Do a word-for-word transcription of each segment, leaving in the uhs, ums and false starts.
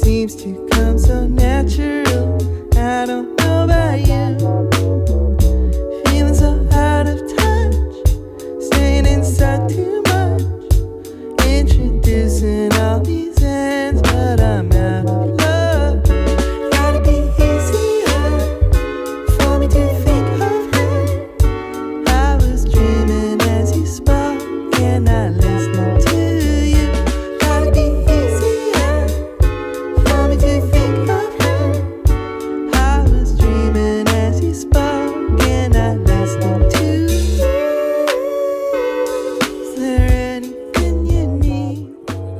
seems to come so natural. I don't know about you, feeling so out of touch, staying inside too much, introducing all these ends, but I'm out of love. Gotta be easier for me to think of her. I was dreaming as you spoke, and I listened to you. Gotta be easier for me to think of her. I was dreaming as you spoke, and I listened to you. Is there anything you need?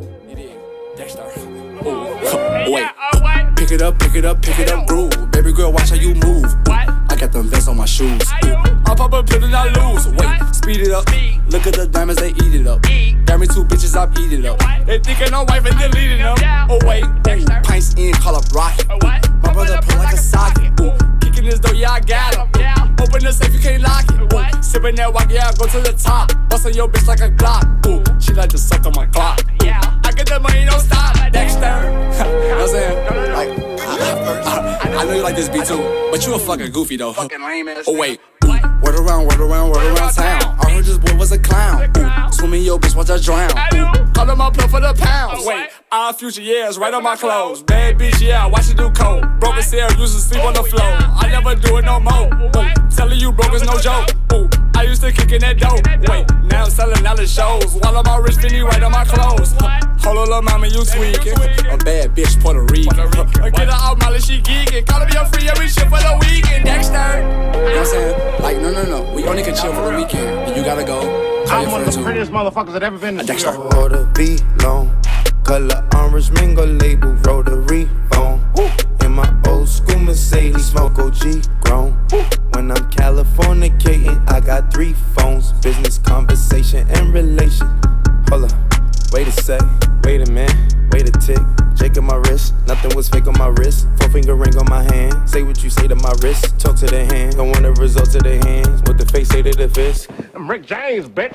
Wait, pick it up, pick it up, pick it up, groove. Baby girl, watch how you move. I got them vests on my shoes. I pop up, put it, I lose. Wait, speed it up. Look at the diamonds, they eat it up. Got me two bitches, I beat it up. They thinking I'm wife and deleting them. Oh wait, ooh, pints in, call up rocket. My brother pull like a socket. Ooh, kicking this door, yeah I got him. Open the safe, you can't lock it. Ooh, sipping that walk, yeah I go to the top. Bustin' your bitch like a Glock. Ooh, she like to suck on my clock. Ooh, I get the money, don't stop. Dexter, you know what I'm saying? Like, I, I, I know you like this beat too, but you a fucking goofy though. Fucking lame ass. Oh wait, ooh, word around, word around, word around town. I heard this boy was a clown. Ooh, swimming your bitch, watch her drown. Ooh, call him up, plug for the pounds. Wait, our future years right on my clothes. Bad bitch, yeah, watch it do coke. Broke as hell, used to sleep on the floor. I never do it no more. Ooh, telling you broke is no joke. Ooh, I used to kick in that dope. Wait, now I'm selling out the shows. While I'm all rich, Finny right on my clothes. Hold on, little mama, you tweaking. A bad bitch, Puerto Rican. Get her out, Molly, she geeking. Call me up free every shit for the weekend. Dexter. You know what I'm saying? Like, no, no, no. We only can chill for the weekend. And you gotta go. I'm one of the prettiest motherfuckers that ever been in the Dexter. Order be long. Color orange mango label, rotary phone. In my old school Mercedes, smoke O G grown. When I'm Californicating, I got three phones. Business, conversation, and relation. Hold up, wait a sec, wait a minute, wait a tick. Jake on my wrist, nothing was fake on my wrist. Four finger ring on my hand. Say what you say to my wrist, talk to the hand. Don't want the results of the hands. What the face say to the fist. I'm Rick James, bitch.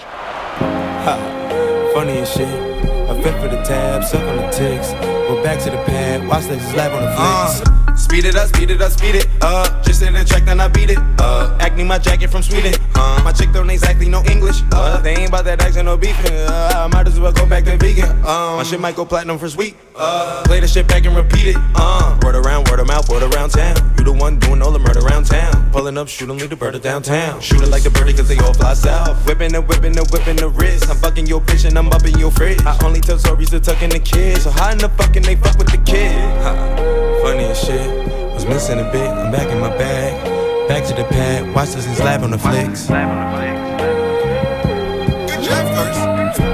Ha, funny as shit. I fit for the tab, suck on the ticks. Go back to the pad, watch the slap on the flicks. Uh, speed it up, speed it up, speed it up. Just in the track, then I beat it up. Acne my jacket from Sweden. Uh, my chick don't exactly know English. Uh, they ain't about that action, no beefing. Uh, I might as well go back to vegan. Uh, my shit might go platinum for sweet. Uh, play the shit back and repeat it. Uh, word around, word of mouth, word around town. You the one doing all the murder around town. Pulling up, shooting, leave the bird downtown. Shooting like the birdie, cause they all fly south. Whipping and whipping and whipping the wrist. I'm fucking your bitch and I'm up in your fridge. I only tell stories to tuck in the kids. So how in the fucking they fuck with the kid? Huh. Funny as shit. Was missing a bit. I'm back in my bag. Back to the pad. Watch this and slap on the flicks. Good job first.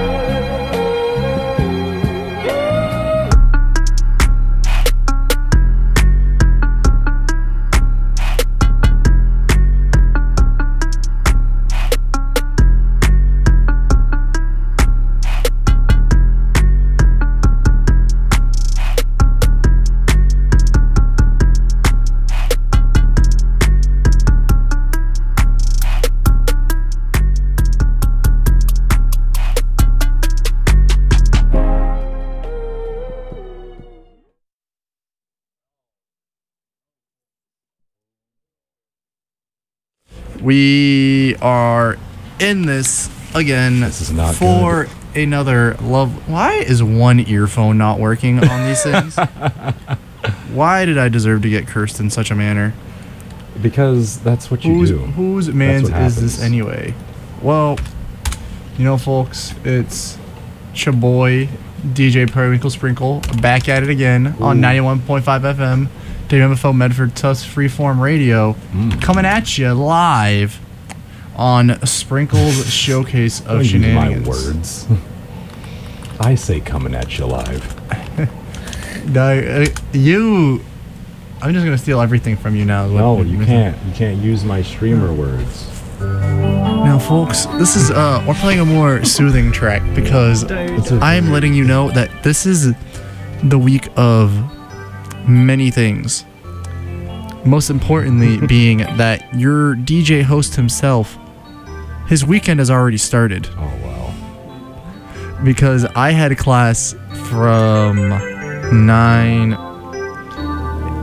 We are in this again This is not for good. another love. Why is one earphone not working on these things? Why did I deserve to get cursed in such a manner? Because that's what you Whose, do. whose man's what is this happens. anyway? Well, you know, folks, it's Chaboy, D J Periwinkle Sprinkle, back at it again Ooh. on ninety-one point five F M, W M F L Medford Tuss Freeform Radio, Mm. coming at you live on Sprinkle's Showcase of Don't use Shenanigans. my words. I say coming at you live. No, uh, you, I'm just gonna steal everything from you now. is what No, you're you missing. can't. You can't use my streamer words. Now, folks, this is uh, we're playing a more soothing track because It's a- I am letting you know that this is the week of many things. Most importantly, being that your D J host himself, his weekend has already started. Oh well. Because I had a class from nine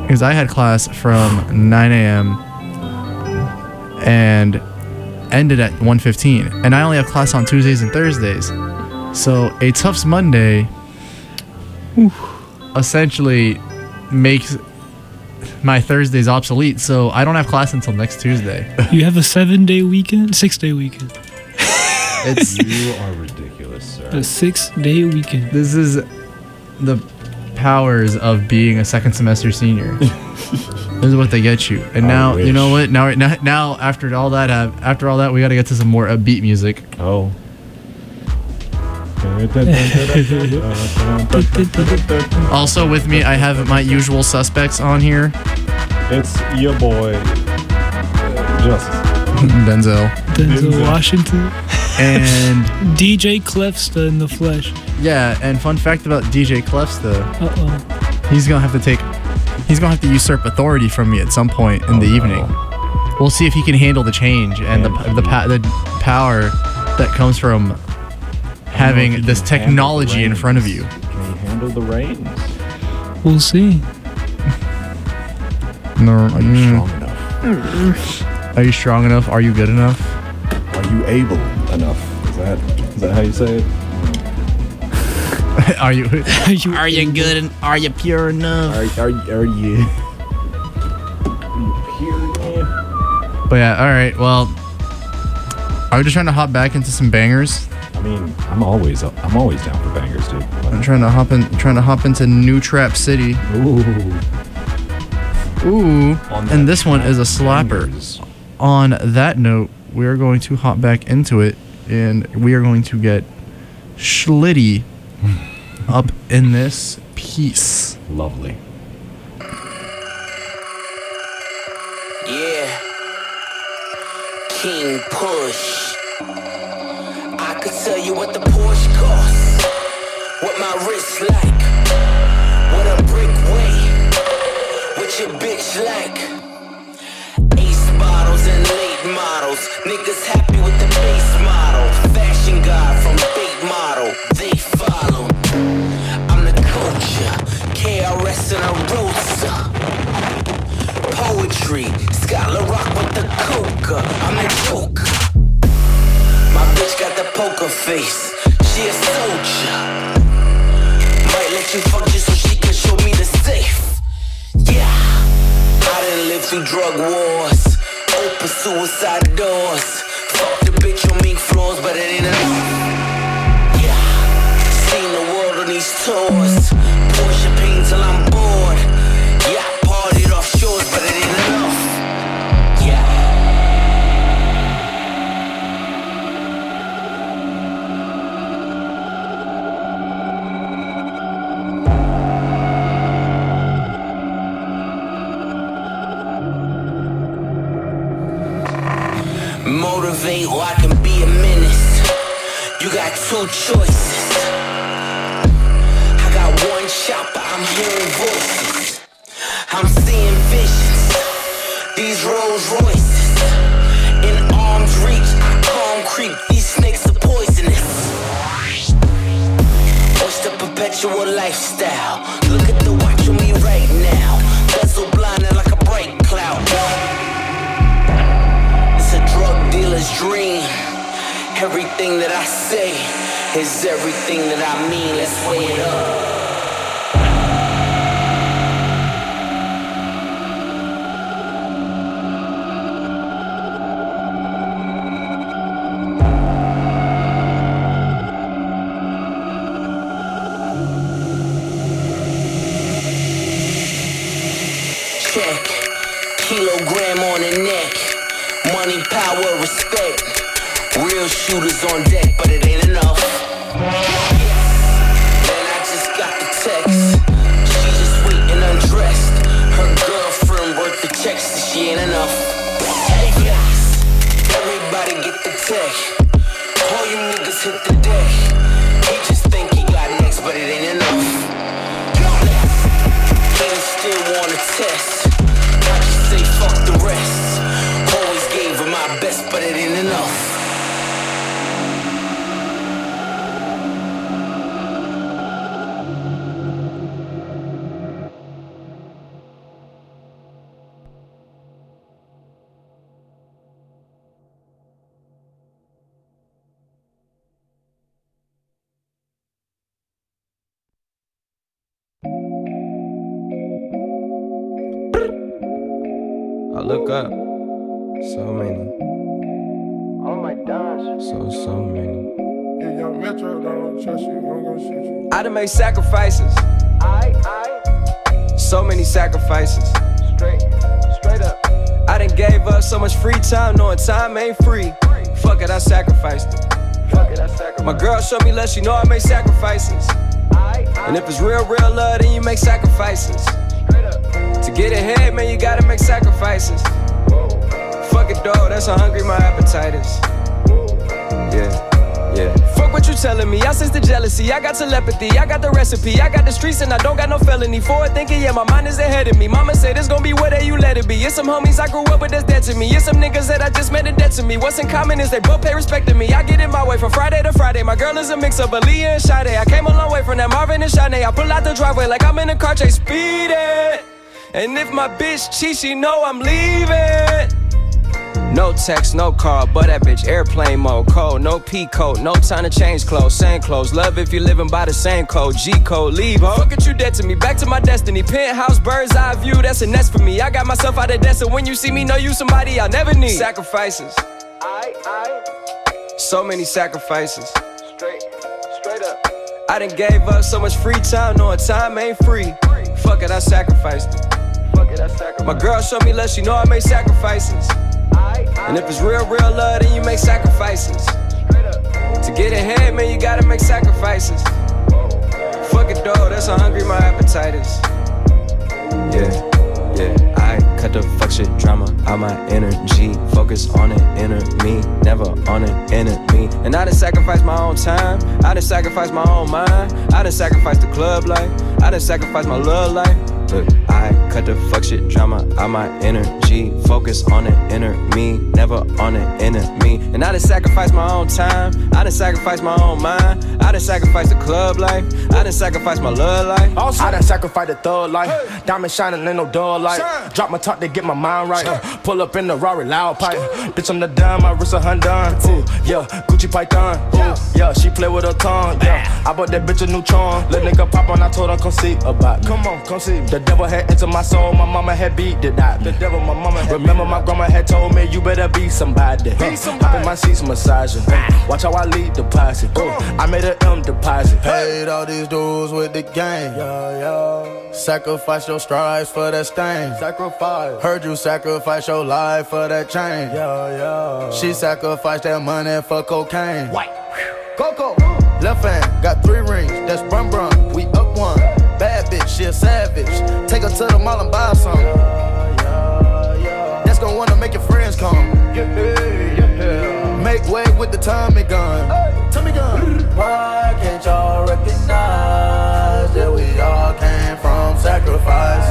because I had class from nine a.m. and ended at one fifteen, and I only have class on Tuesdays and Thursdays. So a Tufts Monday essentially makes my Thursdays obsolete. So I don't have class until next Tuesday. You have a seven-day weekend, six-day weekend. It's You are ridiculous, sir. A six-day weekend. this is the powers of being a second semester senior. This is what they get you. And I now you know wish. what? Now now, now after all that uh, after all that we got to get to some more upbeat music. Oh. Also with me I have my usual suspects on here. It's your boy, uh, Justice. Denzel. Denzel Washington. And D J Clefsta in the flesh. yeah, and fun fact about D J Clefsta, Uh-oh. he's gonna have to take he's gonna have to usurp authority from me at some point in the evening. We'll see if he can handle the change and the the, pa- the power that comes from having this technology in front of you. Can you handle the reins? We'll see. No, Are you mm, strong enough? are you strong enough? Are you good enough? Are you able enough? Is that is that how you say it? Are you Are you, are you good and are you pure enough? Are are are you? Are you pure? Yeah. But yeah, all right. Well, are we just trying to hop back into some bangers? I mean, I'm always I'm always down for bangers, dude. I'm trying to hop in, trying to hop into New Trap City. Ooh. Ooh, On that and this one track, is a slapper. bangers. On that note, we are going to hop back into it, and we are going to get Schlitty up in this piece. Lovely. Yeah. King Push. I could tell you what the Porsche costs, what my wrist like, what a brick weigh, what your bitch like. Ace bottles and late models, niggas happy with the base model. Fashion god from bait model, they follow. I'm the culture, K R S and a Rosa. Poetry, Scott LaRock with the coca. I'm the joker. My bitch got the poker face. She a soldier. Might let you fuck just so she can show me the safe. Yeah. I done lived through drug wars, open suicide doors. Fuck the bitch on mink floors, but it ain't enough. Yeah. Seen the world on these tours. Pour champagne till I'm bored. Yeah, I partied off shores, but it ain't enough. Yeah. Motivate or I can be a menace. You got two choices. I got one shot, but I'm hearing voices. I'm seeing visions. These Rolls Royces in arm's reach. I concrete. These snakes are poisonous. What's the perpetual lifestyle? Look at the watch on me right now. Bezel blinding like a bright cloud. Drug dealer's dream. Everything that I say is everything that I mean. Let's weigh it up. Check. Kilogram on the neck. Money, power, respect. Real shooters on deck, but it ain't enough. Then I just got the text. She just waiting undressed. Her girlfriend worth the checks, so she ain't enough. Hey guys, everybody get the tech. All you niggas hit the deck. He just think he got next, but it ain't enough. Haters still wanna test. I just say fuck the rest. Always gave her my best, but it ain't enough. look up. So many. Oh my gosh. So, so many. Yeah, young Metro don't trust you, I'm gonna shoot you. I done made sacrifices. I, I. So many sacrifices. Straight, straight up. I done gave up so much free time, knowing time ain't free. Fuck it, I sacrificed it. Fuck it, I sacrificed. My girl showed me love, she know I made sacrifices. I, I. And if it's real, real love, then you make sacrifices. Straight up. To get ahead, man, you gotta make sacrifices. Whoa. Fuck it, dog, that's how hungry my appetite is. Yeah, yeah. Fuck what you telling me, I sense the jealousy. I got telepathy, I got the recipe. I got the streets and I don't got no felony. Forward thinking, yeah, my mind is ahead of me. Mama said it's gonna be whatever you let it be. It's some homies I grew up with that's dead to me. It's some niggas that I just met and dead to me. What's in common is they both pay respect to me. I get in my way from Friday to Friday. My girl is a mix of Aaliyah and Sade. I came a long way from that Marvin and Shanae. I pull out the driveway like I'm in a car chase, speeding. And if my bitch cheats, she know I'm leaving. No text, no call, but that bitch airplane mode. Cold, no P code, no time to change clothes. Same clothes, love if you living by the same code. G code, leave, ho. Fuck it, you dead to me, back to my destiny. Penthouse, bird's eye view, that's a nest for me. I got myself out of debt, so when you see me, know you somebody I'll never need. Sacrifices. I, I. So many sacrifices. Straight, straight up. I done gave up so much free time, knowing time ain't free. Fuck it, I sacrificed it. Fuck it, I sacrificed. My girl showed me love, she know I made sacrifices. And if it's real, real love, then you make sacrifices. To get ahead, man, you gotta make sacrifices. Fuck it, dog, that's how hungry my appetite is. Yeah, yeah, I cut the fuck shit drama out my energy. Focus on an inner me, never on an enemy. And I done sacrificed my own time, I done sacrificed my own mind. I done sacrificed the club life, I done sacrificed my love life. Look, I cut the fuck shit drama out my energy. Focus on an inner me, never on an enemy. And I done sacrificed my own time, I done sacrificed my own mind. I done sacrificed the club life, I done sacrificed my love life. Also, I done sacrificed the thug life. Hey. Diamond shining, ain't no dull light. Shine. Drop my top to get my mind right. Uh, pull up in the Rari loud pipe. Bitch, I'm the dime, my wrist a hundred. Ooh, yeah, Gucci Python. Ooh, yeah, she play with her tongue. Yeah, I bought that bitch a new charm. Let nigga pop on, I told her come see about me. Come on, come see me. The devil had entered my soul, my mama had beat the dot. The devil, my mama had remember my grandma had told me you better be somebody. Be somebody. Hop in my seats massaging. Watch how I lead the posse. I made a M deposit. Paid all these dues with the game. Yeah, yeah. Sacrifice your strides for that stain. Sacrifice. Heard you sacrifice your life for that chain. Yeah, yeah. She sacrificed that money for cocaine. White. Coco. Left hand, got three rings. That's brum brum. We up one. Bad bitch, she a savage. Take her to the mall and buy some. Yeah, yeah, yeah. That's gonna wanna make your friends come. Yeah, yeah. Make way with the Tommy gun. Hey, Tommy gun. Why can't y'all recognize that we all came from sacrifice?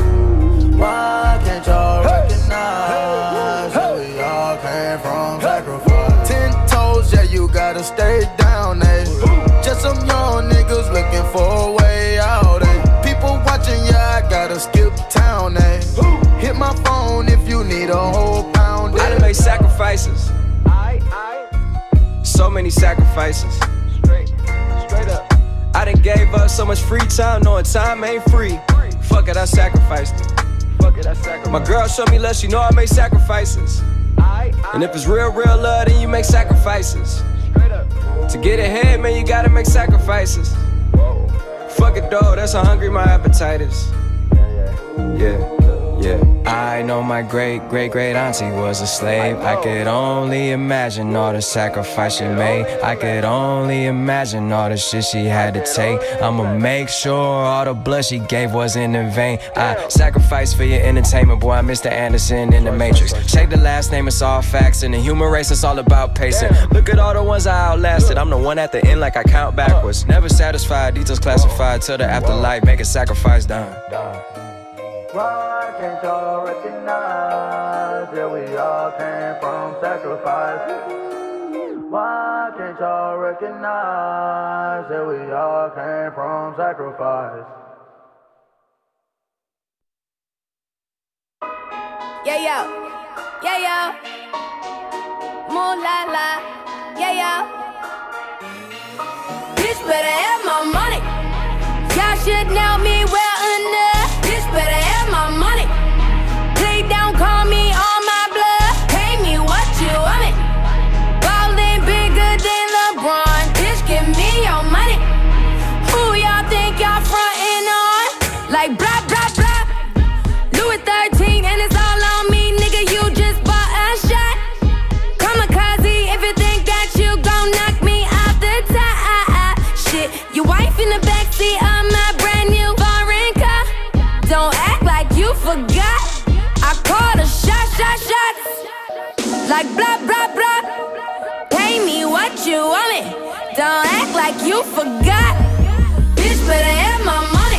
Why can't y'all hey. recognize hey. that we all came from sacrifice? Ten toes, yeah, you gotta stay down, eh? Just some young niggas looking for a way out, eh? People watching, yeah, I gotta skip town, eh? Hit my phone if you need a whole pound, eh? I done made sacrifices. I, I. So many sacrifices. Straight, straight up. I done gave up so much free time, knowing time ain't free. Fuck it, I sacrificed it. Fuck it, I sacrificed. My girl showed me love, she know I make sacrifices. I, I. And if it's real, real love, then you make sacrifices. Straight up. To get ahead, man, you gotta make sacrifices. Whoa. Fuck it, dog, that's how hungry my appetite is. Yeah, yeah. Yeah. Yeah, I know my great, great, great auntie was a slave. I could only imagine all the sacrifice she made. I could only imagine all the shit she had to take. I'ma make sure all the blood she gave wasn't in vain. I sacrificed for your entertainment, boy, I'm Mister Anderson in the Matrix. Check the last name, it's all facts. In the human race, it's all about pacing. Look at all the ones I outlasted. I'm the one at the end like I count backwards. Never satisfied, details classified till the afterlife. Make a sacrifice done. Why can't y'all recognize that we all came from sacrifice? Why can't y'all recognize that we all came from sacrifice? Yeah, yo, yeah, yo, moon la la, yeah, yo. Bitch better have my money. Y'all should know me well enough. Bitch better have my money. Play down, call me Like blah, blah, blah. Louis thirteen and it's all on me, nigga, you just bought a shot. Kamikaze, if you think that you gon' knock me off the top. Shit, your wife in the backseat of my brand new foreign car. Don't act like you forgot. I called a shot, shot, shots. Like blah, blah, blah. Pay me what you want it. Don't act like you forgot. Bitch, better have my money.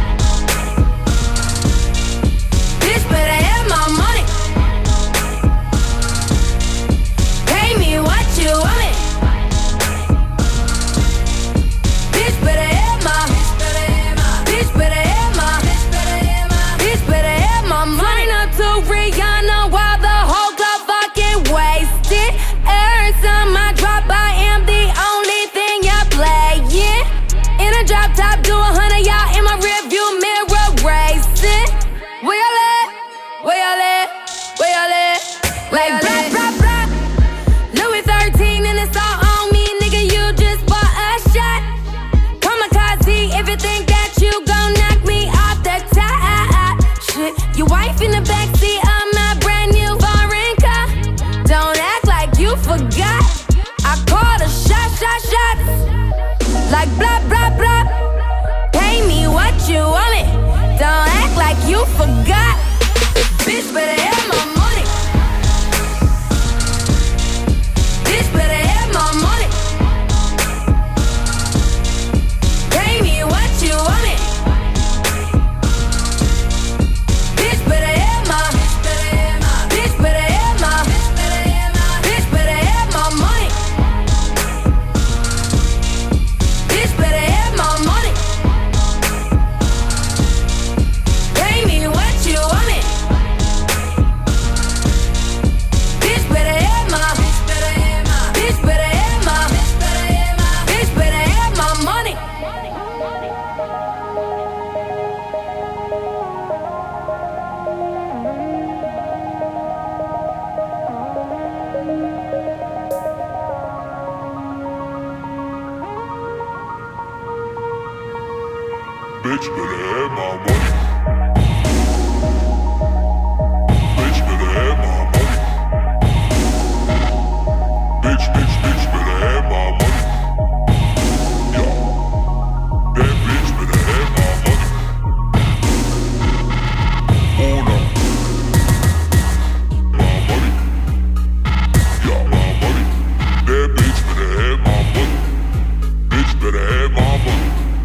Bitch, better have my money. Pay me what you want it. Bitch, better have my. Bitch, better have my. Bitch, better have my money. Up to Rihanna while the whole club fucking wasted. Every time I drop, I am the only thing you're playing. In a drop top, do a hundred, y'all in my rearview mirror racing. Where y'all at? Where y'all at? Where y'all at? Like blah, blah, blah. Louis thirteen and it's all on me, nigga, you just bought a shot. Kamikaze, if you think that you gon' knock me off the top. Shit, your wife in the backseat of my brand new foreign car. Don't act like you forgot. I called a shot, shot, shots. Like blah, blah, blah. Pay me what you want it. Don't act like you forgot. Bitch, better have my money. Bitch, better have my money. Pay me what you want it. Bitch, better have my. Bitch, better have my. Bitch, better have my money. Bitch, better have my money. Pay me what you want it. Bitch, better have my. Bitch, better have my. Bitch, better have my money. Bitch better have my money. Bitch better have my money. Bitch, bitch, bitch better have my money. Yo, that bitch better have my money. Hold on. My money. Yo, my money. That bitch better have my money. Bitch better have my money.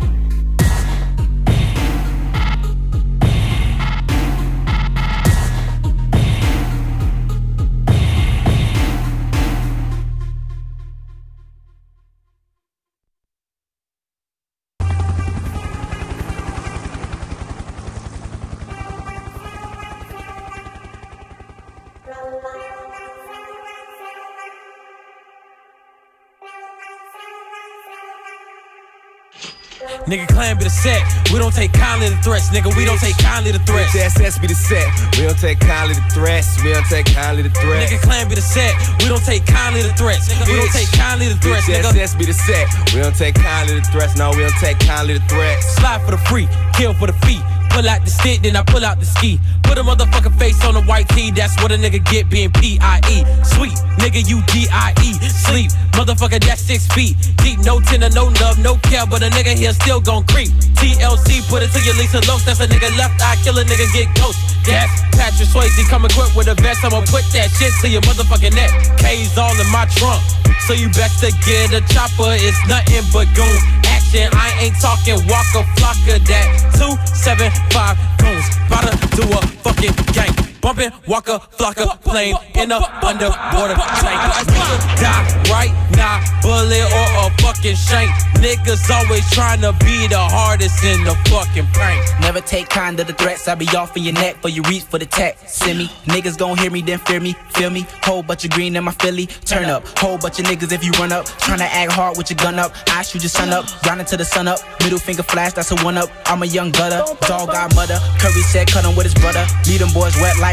Nigga, clan be the set. We don't take kindly to threats, nigga. We don't take kindly to threats. Bitch S S be the set. We don't take kindly to threats. We don't take kindly to threats. Nigga, clan be the set. We don't take kindly to threats. Nigga, we don't take kindly to threats, Bitch nigga. S S be the set. We don't take kindly to threats. No, we don't take kindly to threats. Slide for the free, kill for the feet. Pull out the stick, then I pull out the ski. Put a motherfucking face on a white tee. That's what a nigga get being P I E. Sweet, nigga, you D I E. Sleep, motherfucker, that's six feet. Deep, no tender, no love, no care. But a nigga here still gon' creep. T L C, put it to your Lisa Lokes. That's a nigga left eye, kill a nigga, get ghost. That's Patrick Swayze, come equipped with a vest. I'ma put that shit to your motherfucking neck. K's all in my trunk. So you best to get a chopper. It's nothing but goon action. I ain't talking Walker Flocka. That two seven five goons. Bout to do a fucking gang. Bumpin' Walker Flocka plane in a underwater tank. Die right now, bullet or a fucking shank. Niggas always trying to be the hardest in the fucking prank. Never take kind of the threats. I be off in your neck for you reach for the tech. Send me niggas gon' hear me then fear me. Feel me? Whole bunch of green in my Philly. Turn up. Whole bunch of niggas if you run up. Tryna act hard with your gun up. I shoot your sun up. Grinding to the sun up. Middle finger flash. That's a one up. I'm a young gutter. Dog got mother. Curry said cut him with his brother. Lead them boys wet like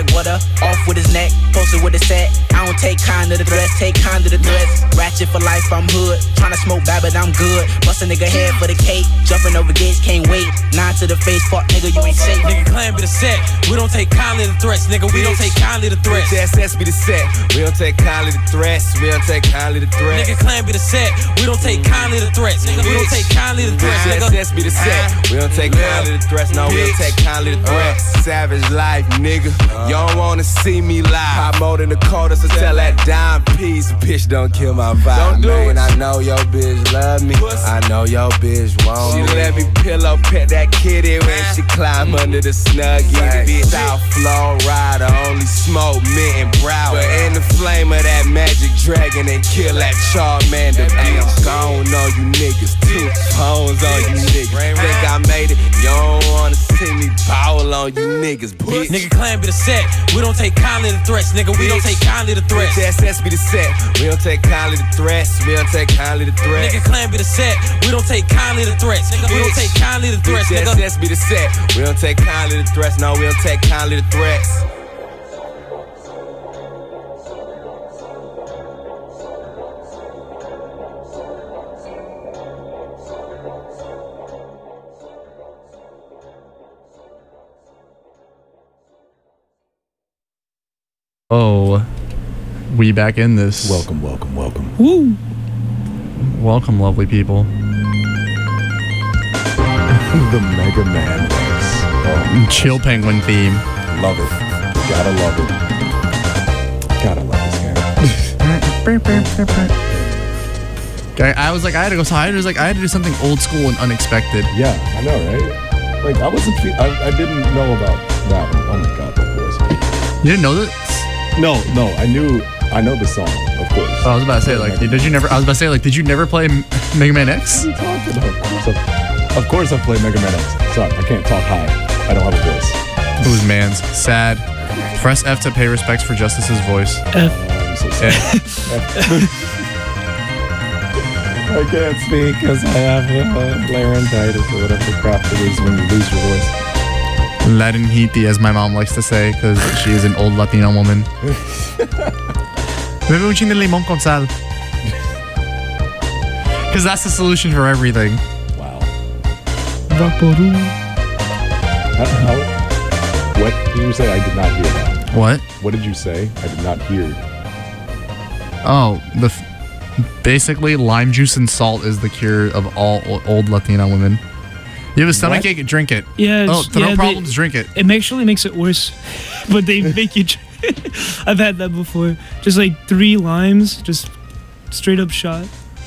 like water, off with his neck, posted with his set. I don't take kind to the threats, take kind to the threats. Ratchet for life, I'm hood. Tryna smoke bad, but I'm good. Bust a nigga head for the cake. Jumping over gates, can't wait. Nine to the face, fuck nigga, you ain't safe. Nigga claim be the set. We don't take kindly to threats, nigga. We don't take kindly to threats. Bitch ass be the set. We don't take kindly to threats. We don't take kindly to threats. Nigga claim be the set. We don't take kindly to threats, nigga. We don't take kindly to threats, nigga. Bitch ass be the set. We don't take kindly to threats. No, we don't take kindly to threats. Savage life, nigga. You don't wanna see me live. Hot mode in the quarter, so tell that dime piece. Bitch, don't kill my vibe. Don't do it. I know your bitch love me. I know your bitch want me. She let me pillow pet that kitty when she climb under the snuggie. Bitch, South Florida, only smoke mint and brow. But in the flame of that magic dragon and kill that Charmander. Bitch, gone on you niggas. Two phones on you niggas. Think I made it? You don't wanna see me bowl on you niggas, bitch. Nigga claim be the set. We don't take kindly to threats, nigga. We don't take kindly to threats. Bitch, S S be the set. We don't take kindly to threats. We don't take kindly to threats. Nigga claim be the set. We don't take kindly to threats, nigga. We don't take kindly to threats, Bitch, nigga. S S be the set. We don't take kindly to threats. No, we don't take kindly to threats. Oh, we back in this. Welcome, welcome, welcome. Woo! Welcome, lovely people. The Mega Man voice. Oh, Chill Penguin theme. Love it. Gotta love it. Gotta love this game. Okay, I was like, I had to go. So I was like, I had to do something old school and unexpected. Yeah, I know, right? Like I wasn't. Fe- I, I didn't know about that one. Oh my god, that voice. You didn't know that? No, no. I knew. I know the song, of course. Oh, I was about to say, like, did you never? I was about to say, like, did you never play Mega Man X? What are you talking about? So, of course, I played Mega Man X. Sorry, I can't talk high. I don't have a voice. Who's man's sad? Press F to pay respects for Justice's voice. F. Oh, I'm so sorry. I can't speak because I have uh, laryngitis or whatever the crap it is when you lose your voice. Latinjiti, as my mom likes to say, because she is an old Latina woman. Bebe un chin de limón con sal. Because that's the solution for everything. Wow. Vaporu. How, how, what did you say? I did not hear that. What? What did you say? I did not hear. Oh, the f- basically lime juice and salt is the cure of all o- old Latina women. You have a stomach What? ache, drink it. Yeah. Oh, it's- no yeah, problems, they, drink it. It actually makes it worse, but they make you. I've had that before. Just like three limes, just straight up shot.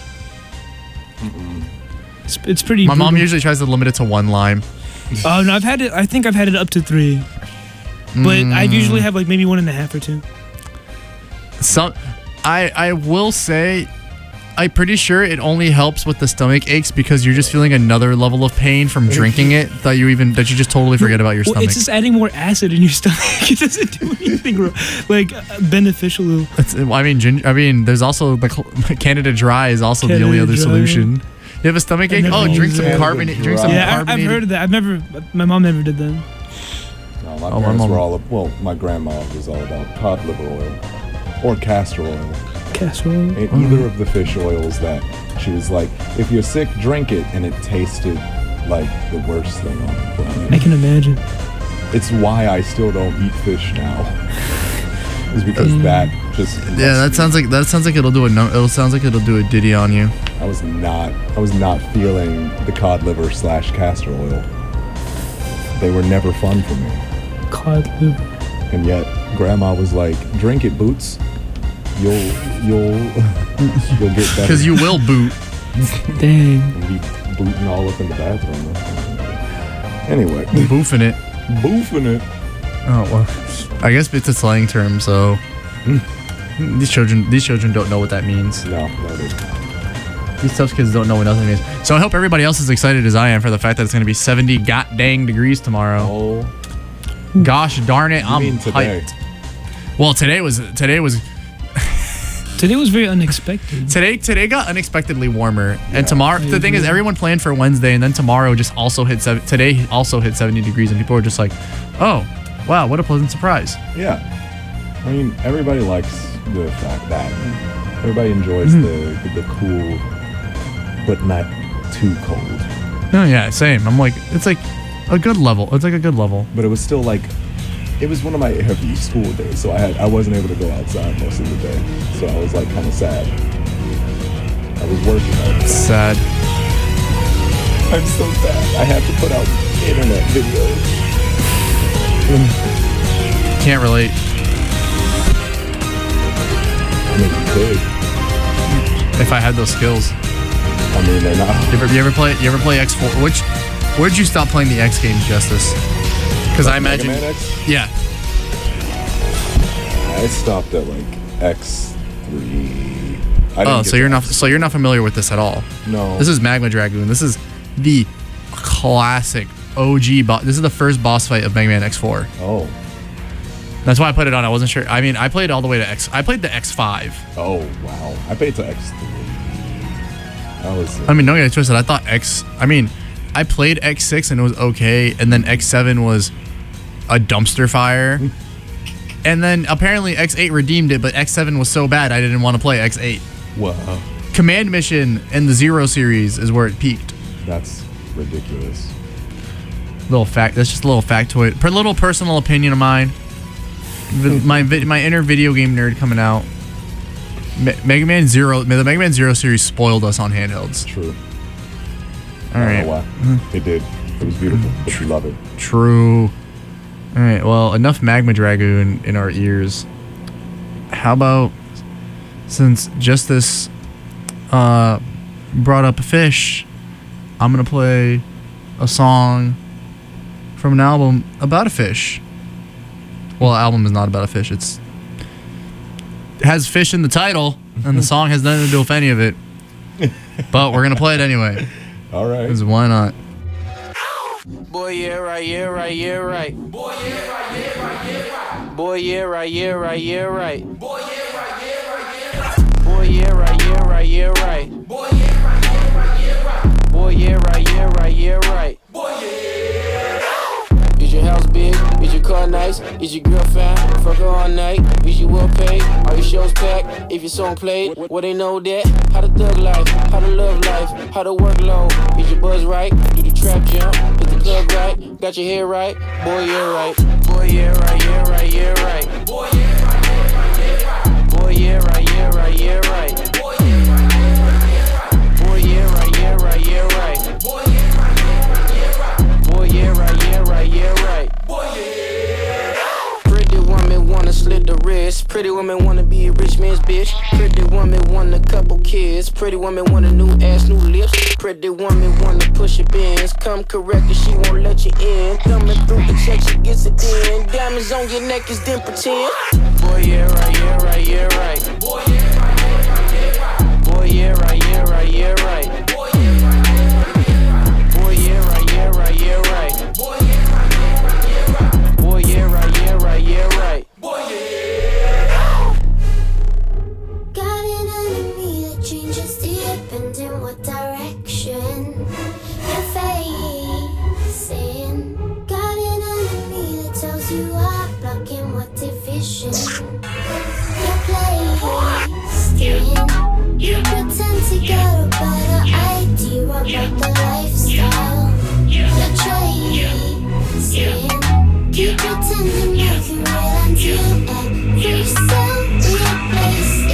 It's, it's pretty. My mom brutal. usually tries to limit it to one lime. Oh no, I've had it. I think I've had it up to three, but I usually have like maybe one and a half or two. Some, I I will say, I'm pretty sure it only helps with the stomach aches because you're just feeling another level of pain from drinking it that you even that you just totally forget about your Well, stomach. it's just adding more acid in your stomach. It doesn't do anything wrong, like uh, beneficial. It's, I mean, ginger, I mean, there's also the cl- Canada Dry is also the only Canada other Dry. solution. You have a stomach I ache? never Oh, drink used some that. carbonate. Drink some Yeah, I, I've carbonated. heard of that. I've never. My mom never did that. No, my Oh, my parents mom- were all, well, my grandma was all about cod liver oil or castor oil. Castor oil? And either of the fish oils that she was like, if you're sick, drink it. And it tasted like the worst thing on the planet. I can imagine. It's why I still don't eat fish now. Is because Mm. that just Yeah, that sounds like that sounds like it'll do a no. It sounds like it'll do a ditty on you. I was not I was not feeling the cod liver slash castor oil. They were never fun for me. Cod liver. And yet grandma was like, drink it, Boots. You'll you'll you'll get better. Because you will boot. Dang. And be booting all up in the bathroom. Anyway. Boofing it. Boofing it. Oh well. I guess it's a slang term, so these children these children don't know what that means. No, no, they don't. These tough kids don't know what nothing means. So I hope everybody else is excited as I am for the fact that it's going to be seventy god dang degrees tomorrow. Oh. Gosh darn it, You I'm mean today? hyped. Well, today was today was Today was very unexpected. today today got unexpectedly warmer, Yeah. and tomorrow I the thing is agree. everyone planned for Wednesday, and then tomorrow just also hit seven, today also hit seventy degrees, and people were just like, oh, wow, what a pleasant surprise. Yeah. I mean, everybody likes the fact that everybody enjoys Mhm. the, the the cool, but not too cold. No, yeah, same. I'm like, it's like a good level. It's like a good level. But it was still like, it was one of my heavy school days, so I had I wasn't able to go outside most of the day. So I was like kind of sad. I was working all the time. Sad. I'm so sad. I have to put out internet videos. Can't relate. I mean, you could. If I had those skills. I mean, they're not. You ever, you ever play? You ever play X four? Which? Where'd you stop playing the X games, Justice? Because I Like imagine. Mega Man X? Yeah. I stopped at like X three. I didn't Oh, get so you're to not. So you're not familiar with this at all. No. This is Magma Dragoon. This is the classic O G boss. This is the first boss fight of Mega Man X four. Oh. That's why I put it on. I wasn't sure. I mean, I played all the way to X. I played the X five. Oh wow! I played to X three. That was. I mean, don't get it twisted. I thought X. I mean, I played X six and it was okay, and then X seven was a dumpster fire, and then apparently X eight redeemed it, but X seven was so bad I didn't want to play X eight. Wow. Command Mission and the Zero series is where it peaked. That's ridiculous. Little fact. That's just a little factoid. Per little personal opinion of mine. Vi- my vi- my inner video game nerd coming out. Me- Mega Man Zero. The Mega Man Zero series spoiled us on handhelds. True. All I right. don't know why. It did. It was beautiful. But you love it. True. All right. Well, enough Magma Dragoon in our ears. How about, since Justice uh, brought up a fish, I'm gonna play a song from an album about a fish. Well, the album is not about a fish. It's it has fish in the title, and the song has nothing to do with any of it. But we're gonna play it anyway. All right. Because why not? Boy, yeah, right, yeah, right, yeah, right. Boy, yeah, right, yeah, right, yeah, right. Boy, yeah, right, yeah, right, yeah, right. Boy, yeah, right, yeah, right, yeah, right. Boy, yeah, right, yeah, right, yeah, right. Boy, yeah, right, yeah, right, yeah, right. Boy, yeah, right, yeah, right, yeah, right. Boy, yeah. Is your house big? Is your car nice? Is your girl fine? Fuck her all night. Is you well paid? Are your shows packed? If your song played, what they know that? How to thug life? How to love life? How to work low? Is your buzz right? Do the trap jump? Is the club right? Got your hair right? Boy, yeah, right. Boy, yeah, right, yeah, right, yeah, right. Boy, yeah, right, yeah, right, yeah, right. Boy, yeah, right, yeah, right, yeah, right. Boy, yeah, right, yeah, right, yeah, right. Boy, yeah, right, yeah, right, yeah, right. Boy, yeah, right, yeah, right, yeah, right. Boy, yeah, right, yeah, right, yeah, right. Boy, yeah. Pretty woman wanna slit the wrist. Pretty woman wanna be a rich man's bitch. Pretty woman want a couple kids. Pretty woman want a new ass, new lips. Pretty woman wanna push your bins. Come correct and she won't let you in. Coming through the check, she gets it in. Diamonds on your neck is then pretend. Boy, yeah, right, yeah, right, yeah, right. Boy, yeah, right, yeah, right, yeah, right. Boy, yeah, right, yeah, right, yeah, right. Boy, yeah, right, yeah, right, yeah, right. Boy, yeah, right, yeah, right, yeah, right. Boy, yeah, right, yeah, right, yeah, right. Boy, yeah, right, yeah, right, yeah, right. Boy, yeah. Got an enemy that changes depending what direction you're facing. Got an enemy that tells you are blocking what division you're placing. You pretend to get a better idea about the lifestyle you're chasing. Keep pretending make you real until every cell replace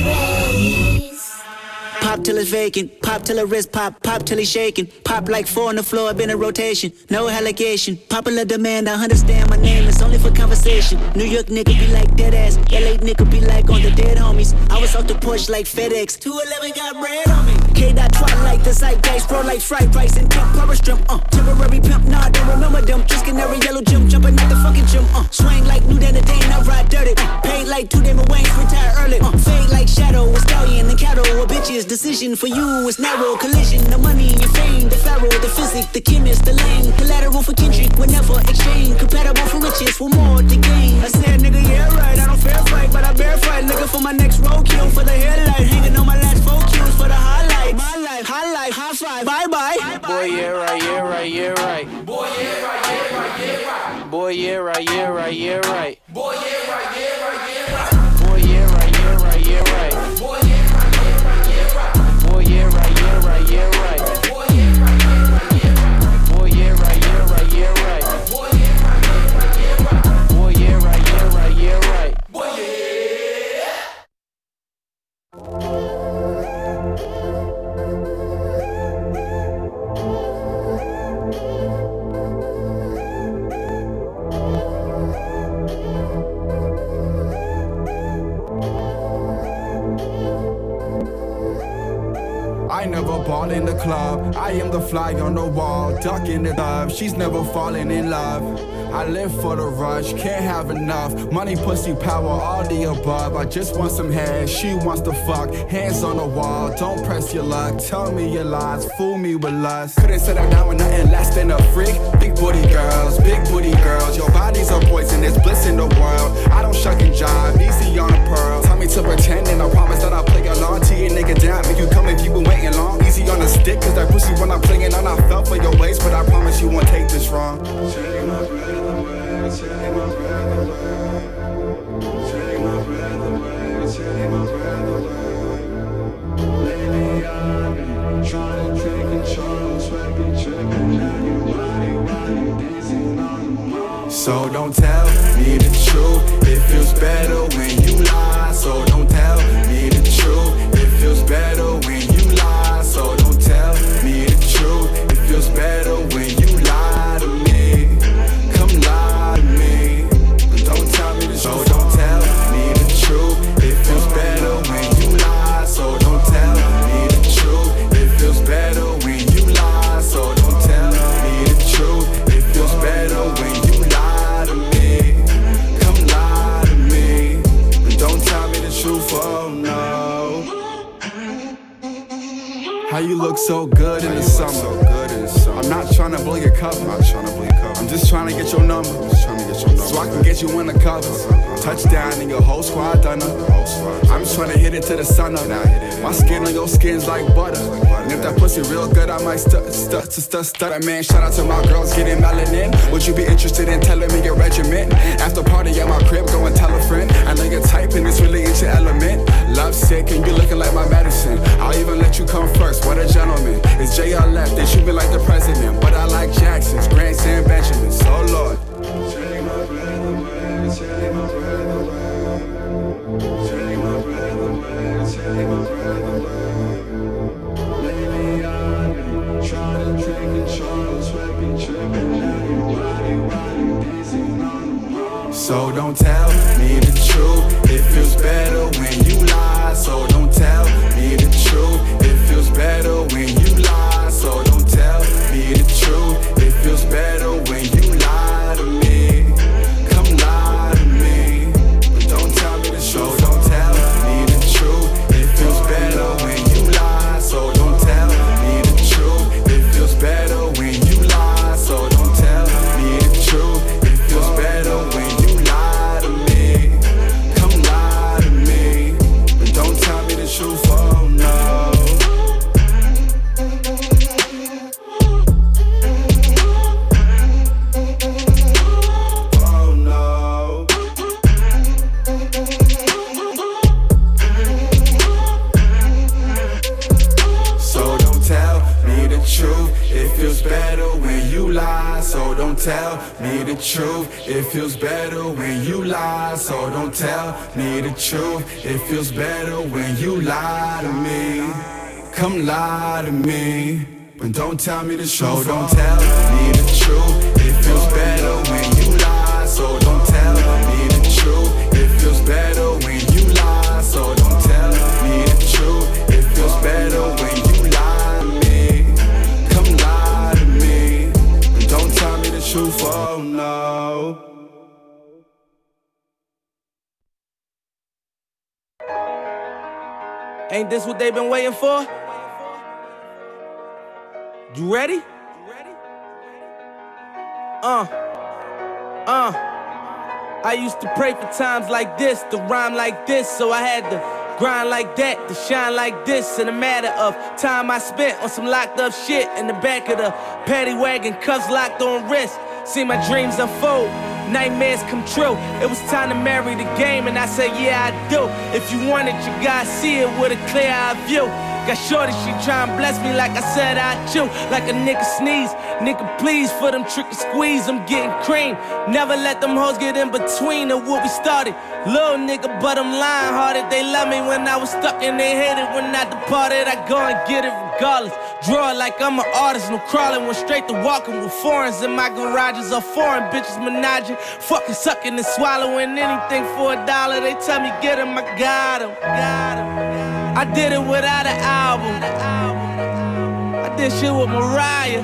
erase. Pop till it's vacant, pop till her wrist pop, pop till he's shaking. Pop like four on the floor, been a rotation, no allegation. Popular demand, I understand my name, it's only for conversation. New York nigga be like dead ass, L A nigga be like on the dead homies. I was off the porch like FedEx, two eleven got bread on me. K dot twilight, the zeitgeist, bro like fried rice and pimp, power strip, uh. Temporary pimp, nah, I don't remember them. Just canary yellow gym, jumping at the fucking gym, uh. Swing like new than a day, now ride dirty, uh. Paid like two Damon Wayne's, retire early, uh. Fade like shadow, a stallion and cattle, a bitches. Decision for you is narrow, collision, the money and your fame, the pharaoh, the physic, the chemist, the lane, collateral for Kendrick, we never exchange, compatible for riches, for more to gain. I said, nigga, yeah, right, I don't fair fight, but I bear fight, nigga, for my next roadkill, for the headlight, hanging on my last four kills, for the highlight, my life, high life, high five, bye bye. Boy, yeah, right, yeah, right, yeah, right. Boy, yeah, right, yeah, right, yeah, right. Boy, yeah, right, yeah, right, yeah, right. Boy, yeah, right, yeah, right, yeah, right. Boy, yeah, right, yeah, right, yeah, right. Boy, yeah, right, yeah, right, yeah, right. Boy, yeah, right, yeah, right, yeah, right. Boy, yeah, right, yeah, right, yeah, right. Boy, yeah, right, yeah, right, yeah, right. Boy, yeah, right, yeah, right, yeah, right. Boy, yeah, right, yeah, right, yeah, right. Boy, yeah. I never ball in the club. I am the fly on the wall, ducking it up. She's never falling in love. I live for the rush, can't have enough. Money, pussy, power, all the above. I just want some head, she wants to fuck. Hands on the wall, don't press your luck. Tell me your lies, fool me with lust. Couldn't settle down with nothing less than a freak. Big booty girls, big booty girls. Your bodies are poison, there's bliss in the world. I don't shuck and jive, easy on a pearl. Tell me to pretend and I promise that I'll play along. T a nigga down, make you come if you been waiting long. Easy on the stick, cause that pussy when I'm playing on. I fell for your waist, but I promise you won't take this wrong. Take my breath away, take my breath away. Take my breath away, take my breath away. Lately I've been trying to take control, sweat be tripping. Now you body, while you dancing on the mall. So don't tell me the truth, it feels better when you lie. So don't tell me the truth, it feels better when you lie. So don't tell me the truth, it feels better when you lie to me. Come lie to me, but don't tell me the truth. So don't tell me the truth, it feels better when you lie. So don't tell me the truth, it feels better when you lie. So don't tell me the truth, it feels better when you lie to me. Come lie to me, but don't tell me the truth, oh no. How you look so good in the summer? I'm not trying to blow your cover. I'm not trying to blow your cover. I'm just trying to get your number. I'm just trying to get your number. So I can get you in the cover. Touchdown and your whole squad done up. I'm just trying to hit it to the sun up. My skin on your skin's like butter. And if that pussy real good, I might stu stu stu stu stutter. Man, shout out to my girls getting melanin. Would you be interested in telling me your regiment? After party at my crib, go and tell a friend. I know you're typing, it's really into element. Love sick and you looking like my medicine. I'll even let you come first. What a gentleman. It's J L F, they shoot me like the president. But I like Jackson's, grandstand Benjamins. Oh Lord. Take my breath away, take my breath away. Take my breath away, take my breath away. Lately I've been trying to take control, sweat be tripping. Now you body, while you dancing on the mall. So don't tell me the truth, it feels better when you lie. So don't tell me the truth, it feels better when you lie. So don't tell me the truth, it feels better when you lie to me. Come lie to me, but don't tell me the truth. So don't tell me the truth, it feels better when you lie. So don't tell me the truth, it feels better when you lie. So don't tell me the truth, it feels better when you lie to me. Come lie to me, but don't tell me the truth, oh no. Oh no. So don't tell me the truth, it feels better when you lie. So don't tell me the truth, it feels better when you lie. So don't tell me the truth, it feels better when you lie to me. Come lie to me, but don't tell me the truth. So don't tell me the truth, it feels better when you lie. So don't tell me the truth, it feels better when you lie. So don't tell me the truth, it feels better when you lie to me. Come lie to me, but don't tell me the truth, oh no. Ain't this what they been waiting for? You ready? Uh, uh. I used to pray for times like this, to rhyme like this, so I had to grind like that, to shine like this. In a matter of time I spent on some locked up shit in the back of the paddy wagon, cuffs locked on wrist. See my dreams unfold, nightmares come true. It was time to marry the game, and I said, yeah, I do. If you want it, you gotta see it with a clear eye view. Got shorty, she tryna bless me like I said I chew. Like a nigga sneeze, nigga please for them trick and squeeze, I'm getting cream. Never let them hoes get in between of what we started. Little nigga, but I'm lying hearted. They love me when I was stuck and they hated when I departed. I go and get it regardless. Draw it like I'm an artist, no crawling. Went straight to walking with foreigns in my garages. Or foreign bitches menaging, fucking sucking and swallowing anything for a dollar. They tell me get him, I got him, got him. I did it without an album. I did shit with Mariah.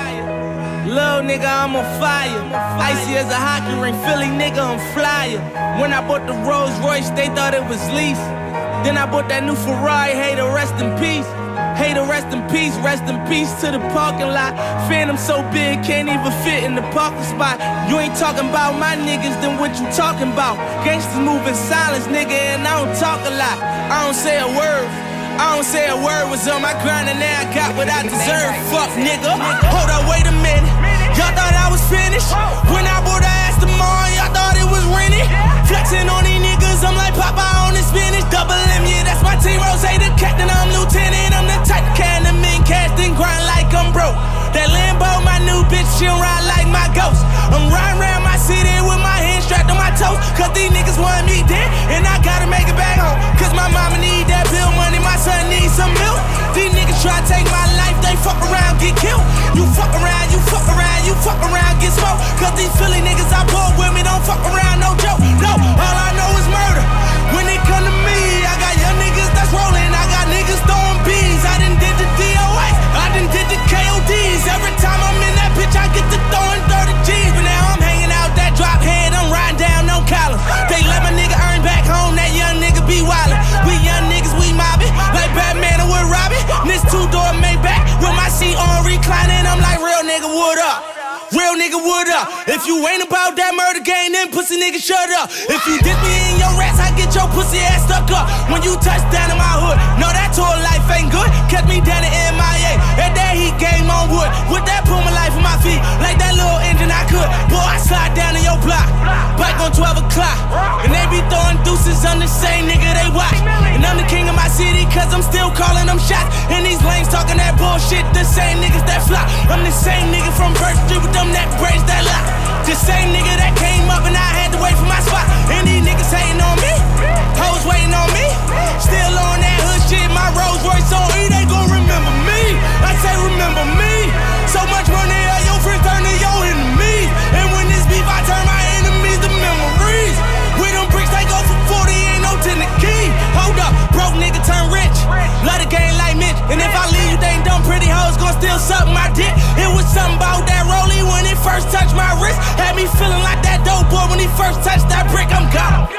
Little nigga, I'm on fire. Icy as a hockey ring, Philly nigga, I'm flyer. When I bought the Rolls Royce, they thought it was lease. Then I bought that new Ferrari, hey, to rest in peace. Hey, to rest in peace, rest in peace to the parking lot. Phantom so big, can't even fit in the parking spot. You ain't talking about my niggas, then what you talking about? Gangsters move in silence, nigga, and I don't talk a lot. I don't say a word. I don't say a word, was on my grind and now I got what I deserve. Fuck nigga, hold up, wait a minute. Y'all thought I was finished. When I bought the ass tomorrow, y'all thought it was rented. Flexing on these niggas, I'm like Popeye on the spinach. Double M, yeah, that's my team. Rose, the captain, I'm lieutenant. I'm the type can the men cast and grind like I'm broke. That Lambo, my new bitch, she'll ride like my ghost. I'm riding around my city with my hands strapped on my toes. Cause these niggas want me dead, and I gotta make it back home. Cause my mama need that bill money, my son needs some milk. These niggas try to take my life, they fuck around, get killed. You fuck around, you fuck around, you fuck around, get smoked. Cause these Philly niggas I pull with me don't fuck around, no joke. No, all I know is murder. When it come to me, I got young niggas that's rolling. I got niggas throwing bees. I done did the D O A, I done did the K O Ds. Every time I'm in that bitch, I get to throwing thirty G's. But now I'm hanging out that drop head, I'm riding down no collar. They let my nigga earn back home, that young nigga be wildin'. We young niggas, we mobbin', like Batman or with Robin. This two-door Maybach with my seat on reclining. I'm like, real nigga, what up? Real nigga, what up? If you ain't about that murder game, then pussy nigga, shut up. If you dip me in your rats, I get your pussy ass stuck up. When you touch down in my hood, no, that tour life ain't good. Catch me down in M I A, and that heat game on wood. With that Puma life on my feet, like that little engine I could. Boy, I slide down in your block, bike on twelve o'clock. And they be throwing deuces on the same nigga they watch. And I'm the king of my city, cause I'm still calling them shots. And these lanes talking that bullshit, the same niggas that flop. I'm the same nigga from Birch Street with them neck braids that lock. The same nigga that came up and I had to wait for my spot. And these niggas hating on me, hoes waiting on me. Still on that hood shit, my Rolls Royce on E, they gon' remember me. I say remember me. So much money, all your friends turn to your enemies. And when this beef, I turn my enemies to memories. With them bricks, they go for forty, ain't no ten the key. Hold up, broke nigga turn rich. Love the game like Mitch. And if I leave you, they ain't dumb pretty hoes gon' still suck my dick. It was something about that rollie when it first touched my wrist. Had me feeling like that dope boy when he first touched that brick. I'm gone.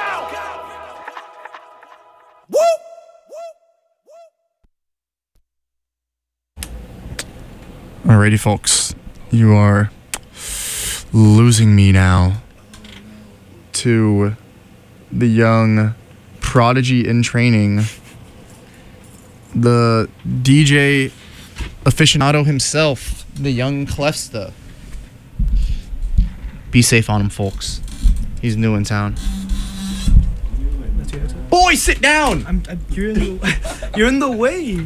Woo! Alrighty, folks, you are losing me now to the young prodigy in training, the D J aficionado himself, the young Clefsta. Be safe on him, folks. He's new in town. Boy, sit down! I'm, I'm, you're, in the, you're in the way.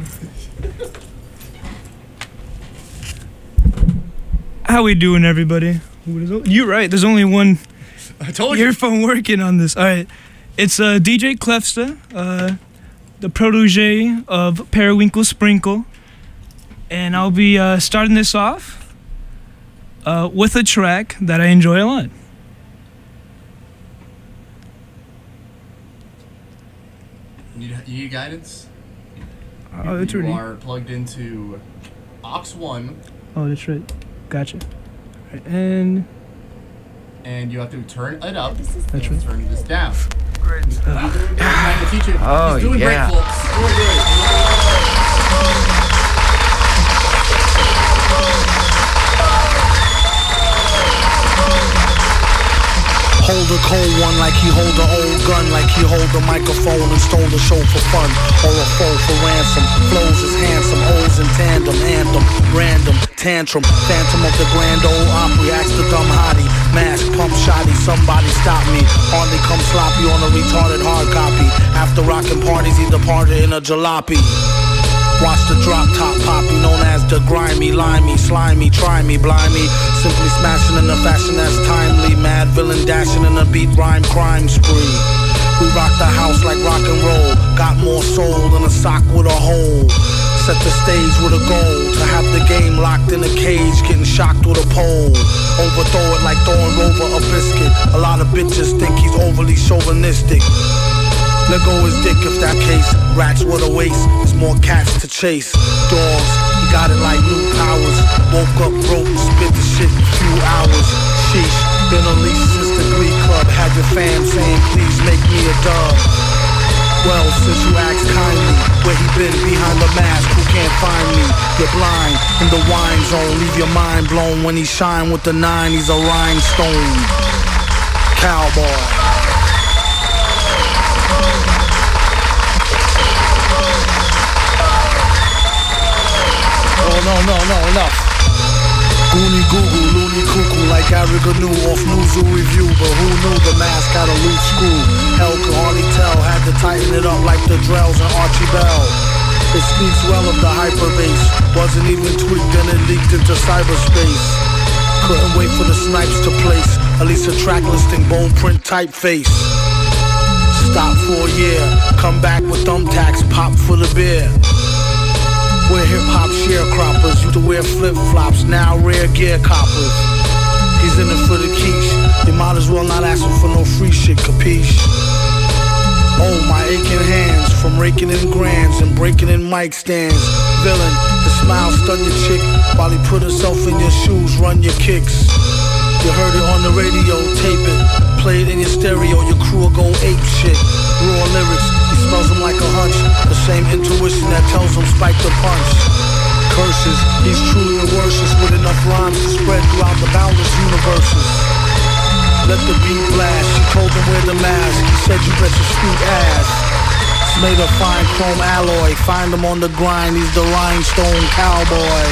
How we doing, everybody? You're right. There's only one I told you. earphone working on this. All right. It's uh, D J Clefsta, uh, the protege of Periwinkle Sprinkle. And I'll be uh, starting this off uh, with a track that I enjoy a lot. You need, you need guidance? Oh, that's you ready. are plugged into aux one. Oh, that's right. Gotcha. Right, and and you have to turn it up That's and right. turn this down. Great. Uh, teach it. oh, He's doing yeah. great, folks. Doing great. Hold a cold one like he hold an old gun, like he hold a microphone and stole the show for fun, or a foe for ransom. Flows is handsome, O's in tandem, anthem, random, tantrum, phantom of the Grand Ole Opry. Ask the dumb hottie, mask, pump shotty, somebody stop me. Hardly come sloppy on a retarded hard copy. After rockin' parties, he departed in a jalopy. Watch the drop top poppy, known as the grimy, limey, slimy, try me, blind me. Simply smashing in a fashion that's timely. Mad villain dashing in a beat rhyme crime spree. We rock the house like rock and roll. Got more soul than a sock with a hole. Set the stage with a goal to have the game locked in a cage, getting shocked with a pole. Overthrow it like throwing Rover a biscuit. A lot of bitches think he's overly chauvinistic. Let go his dick if that case. Rats with a waist, there's more cats to chase. Dogs, he got it like new powers. Woke up broke, spit the shit in a few hours. Sheesh, been unleashed since the Glee Club. Had your fam saying please make me a dub. Well, since you asked kindly, where he been behind the mask, who can't find me? You're blind, in the wine zone, leave your mind blown. When he shine with the nine, he's a rhinestone cowboy. Oh no, no, no, enough. Goonie goo goo, loony cuckoo, like Erica knew off Newzoo Review. But who knew the mask had a loose screw? Hell could hardly tell, had to tighten it up like the Drells and Archie Bell. It speaks well of the hyperbase. Wasn't even tweaked and it leaked into cyberspace. Couldn't wait for the snipes to place at least a track listing, bone print typeface. Stop for a year, come back with thumbtacks, pop for the beer. We're hip-hop sharecroppers, used to wear flip-flops, now rare gear coppers. He's in it for the quiche, you might as well not ask him for no free shit, capiche? Oh, my aching hands, from raking in grands and breaking in mic stands. Villain, the smile stun your chick, while he put himself in your shoes, run your kicks. You heard it on the radio, tape it, play it in your stereo, your crew will go ape shit. Raw lyrics, he smells them like a hunch, the same intuition that tells him spike the punch. Curses, he's truly the worstest with enough rhymes to spread throughout the boundless universes. Let the beat blast, she told him wear the mask, he said you bet your sweet ass. It's made of fine chrome alloy, find him on the grind, he's the rhinestone cowboy.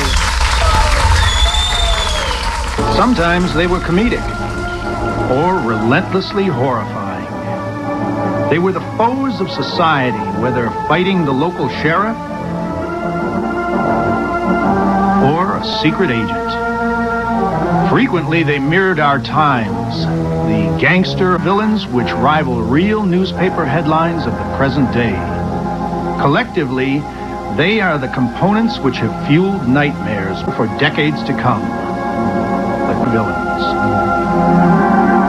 Sometimes they were comedic or relentlessly horrifying. They were the foes of society, whether fighting the local sheriff or a secret agent. Frequently, they mirrored our times, the gangster villains which rival real newspaper headlines of the present day. Collectively, they are the components which have fueled nightmares for decades to come. The villains.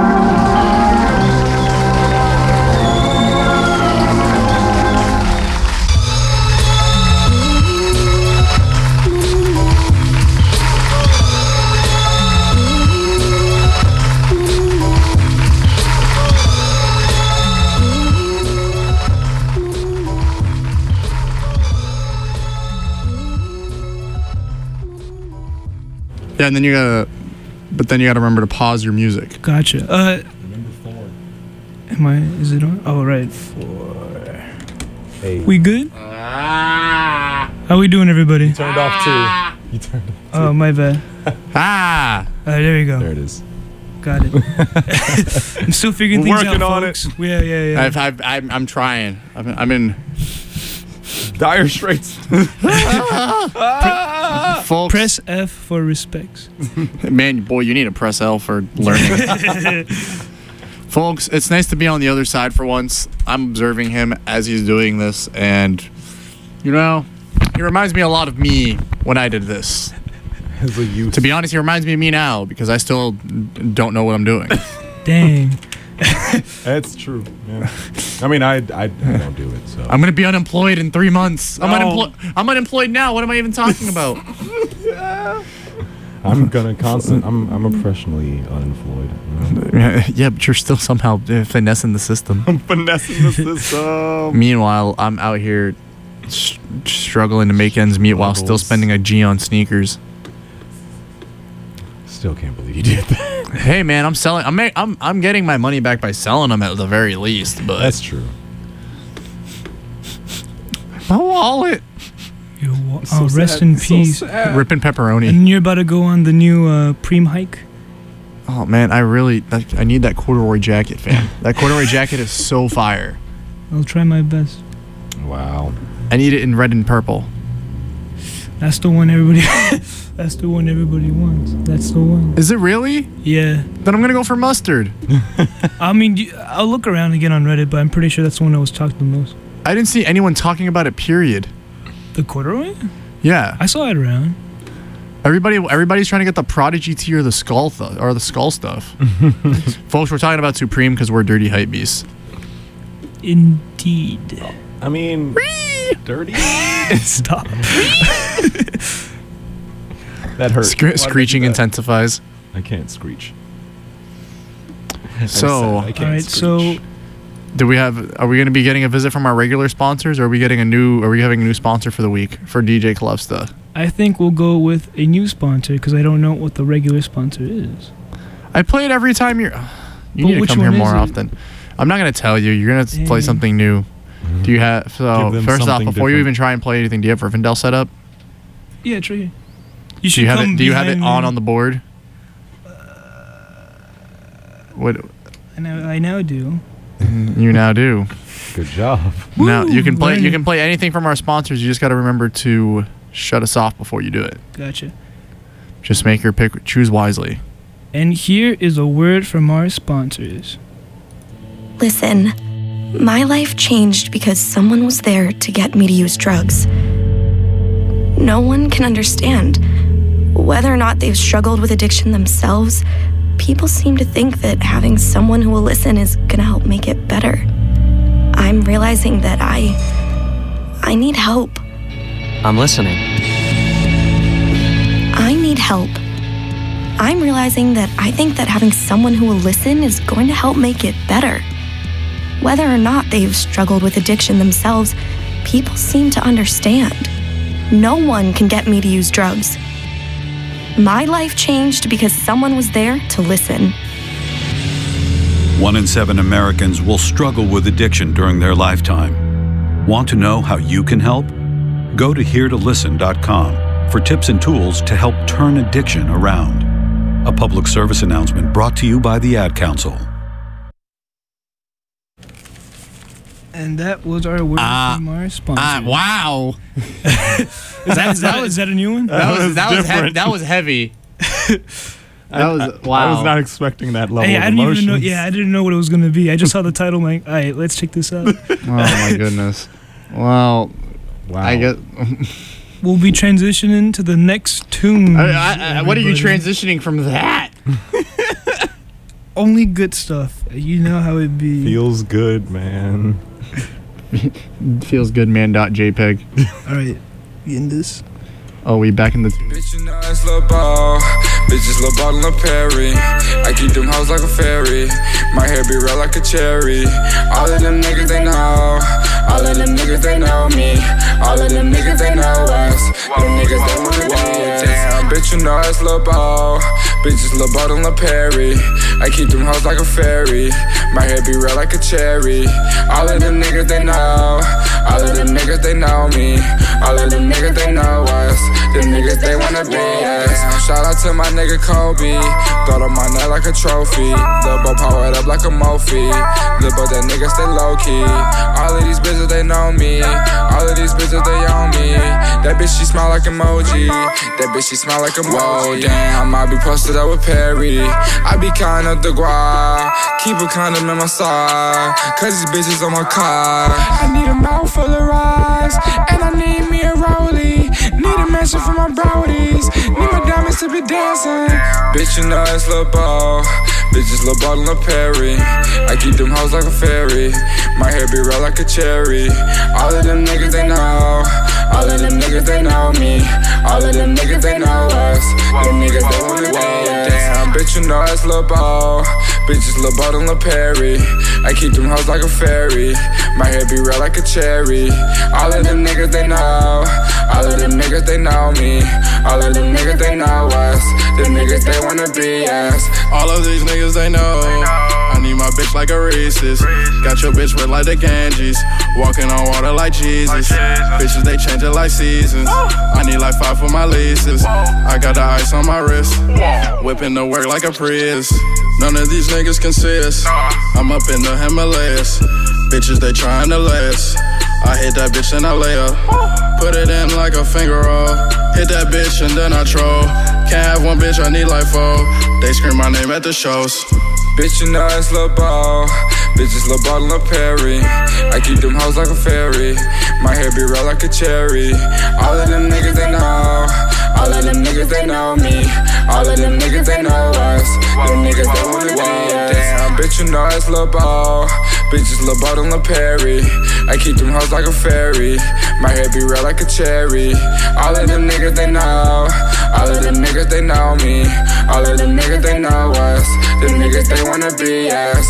Yeah, and then you gotta, but then you gotta remember to pause your music. Gotcha. Uh, am I? Is it on? Oh, right. Four. Hey. We good? How we doing, everybody? You turned off too. You turned off too. Oh, my bad. Ah. All right, there you go. There it is. Got it. I'm still figuring We're things working out, on folks. Yeah, yeah, yeah. I've, I've, I'm, I'm trying. I'm, I'm in dire straits. Folks, press F for respects. Man, boy, you need to press L for learning. Folks, it's nice to be on the other side for once. I'm observing him as he's doing this, and, you know, he reminds me a lot of me when I did this. As a youth. To be honest, he reminds me of me now, because I still don't know what I'm doing. Dang. That's true. Yeah. I mean, I, I I don't do it. So I'm gonna be unemployed in three months. I'm No. unemployed. I'm unemployed now. What am I even talking about? I'm gonna constant. I'm I'm professionally unemployed. Yeah, yeah, but you're still somehow uh, finessing the system. I'm finessing the system. Meanwhile, I'm out here s- struggling to make ends meet while still Struggles. spending a G on sneakers. still can't believe you did that. Hey man, I'm selling. I'm ma- I'm I'm getting my money back by selling them at the very least. But that's true. My wallet. Yo, wa- So oh, rest sad, in so peace. sad. Ripping pepperoni. And you're about to go on the new uh, Preem hike. Oh man, I really I, I need that corduroy jacket, fam. That corduroy jacket is so fire. I'll try my best. Wow. I need it in red and purple. That's the one everybody. That's the one everybody wants. That's the one. Is it really? Yeah. Then I'm gonna go for mustard. I mean, you- I'll look around again on Reddit, but I'm pretty sure that's the one that was talked the most. I didn't see anyone talking about it. Period. The corduroy? Yeah. I saw it around. Everybody, everybody's trying to get the Prodigy tee or the skull th- or the skull stuff. Folks, we're talking about Supreme because we're dirty hype beasts. Indeed. I mean, dirty. Stop. That hurt. Scre- Why did I screeching do that? intensifies. I can't screech. So, I can't All right, screech. so do we have? Are we going to be getting a visit from our regular sponsors, or are we getting a new? Are we having a new sponsor for the week for D J Clubsta? I think we'll go with a new sponsor because I don't know what the regular sponsor is. I play it every time you're. You But need to which come here one is more it? often. I'm not going to tell you. You're going to play Dang. something new. Do you have? So Give them first off, something before you different. even try and play anything, do you have Rivendell set up? Yeah, it's right here. Do You should you have come it? Do you have it behind on me. on the board? What I now, I now do. you now do? Good job. Now you can Woo, play. You learning. can play anything from our sponsors. You just got to remember to shut us off before you do it. Gotcha. Just make your pick. Choose wisely. And here is a word from our sponsors. Listen, my life changed because someone was there to get me to use drugs. No one can understand. Whether or not they've struggled with addiction themselves, people seem to think that having someone who will listen is gonna help make it better. I'm realizing that I. I need help. I'm listening. I need help. I'm realizing that I think that having someone who will listen is going to help make it better. Whether or not they've struggled with addiction themselves, people seem to understand. No one can get me to use drugs. My life changed because someone was there to listen. One in seven Americans will struggle with addiction during their lifetime. Want to know how you can help? Go to here to listen dot com for tips and tools to help turn addiction around. A public service announcement brought to you by the Ad Council. And that was our word Ah, from our sponsor. Ah, wow. Is that, is, that, is that a new one? That was that was heavy. different. That was heavy. That was I, wow. I was not expecting that level Hey, of I didn't emotion. even know. Yeah, I didn't know what it was gonna be. I just saw the title. I'm like, all right, let's check this out. Oh my goodness. Well, Wow. I get. We'll be transitioning to the next tune. I, I, I, what are you everybody. transitioning from that? Only good stuff. You know how it be. Feels good, man. Feels good, man. Dot JPEG. All right, we in this. Oh, we back in the. Bitch, you know it's Lil Ball. Bitches Lil Ball and Lil Perry. I keep them hoes like a fairy. My hair be red like a cherry. All of them niggas, they know. All of them niggas, they know me. All of them niggas, they know us. Them niggas, they wanna be us. Damn, bitch, you know it's Lil Ball. Bitches Lil Ball and Lil Perry. I keep them hoes like a fairy. My hair be red like a cherry. All of them niggas, they know. All of them niggas, they know me. All of them niggas, they know us. Them niggas, they wanna be us. Shout out to my nigga Kobe. Throw on my neck like a trophy. Lil' Bo powered up like a Mophie. Lil' Bo, that nigga stay low key. All of these bitches, they know me. All of these bitches, they own me. That bitch, she smile like emoji. That bitch, she smile like emoji. Whoa, damn, I be posted up with Perry. I be counting up the guap. Keep a condom in my side. Cause these bitches on my car. I need a mouth full of rice. And I need me a rollie. Need a mansion for my brodies. Need my diamonds to be dancing. Bitch, you know it's Lil Bo. Bitches Lil Ball and Lil Perry. I keep them hoes like a fairy. My hair be red like a cherry. All of them niggas, they know. All of them niggas, they know me. All of them niggas, they know us. Them niggas, they wanna be us. Damn, bitch, you know it's Lil Bo. Bitches Lil Bottom, Lil Perry. I keep them hoes like a fairy. My hair be red like a cherry. All of them niggas, they know. All of them niggas, they know me. All of them niggas, they know us. Them niggas, they wanna be us. All of these niggas, they know. I need my bitch like a Reese's. Got your bitch wet like the Ganges. Walking on water like Jesus. Bitches, they change it like seasons. I need like five for my leases. I got the ice on my wrist. Whipping the work like a Prius. None of these niggas consist. I'm up in the Himalayas. Bitches, they trying to last. I hit that bitch and I lay up. Put it in like a finger roll. Hit that bitch and then I troll. Can't have one bitch, I need like four. They scream my name at the shows. Bitch, you know it's Lil Ball. Bitches Lil Ball, Lil Perry. I keep them hoes like a fairy. My hair be red like a cherry. All of them niggas, they know. All of them niggas, they know me. All of them niggas, they know us. Them niggas, they wanna be us. Damn, bitch, you know it's Lil Ball. Bitches Lil Ball, Lil Perry. I keep them hoes like a fairy. My hair be red like a cherry. All of them niggas, they know. All of them niggas, they know me. All of them niggas, they know us. Them niggas, they wanna be us.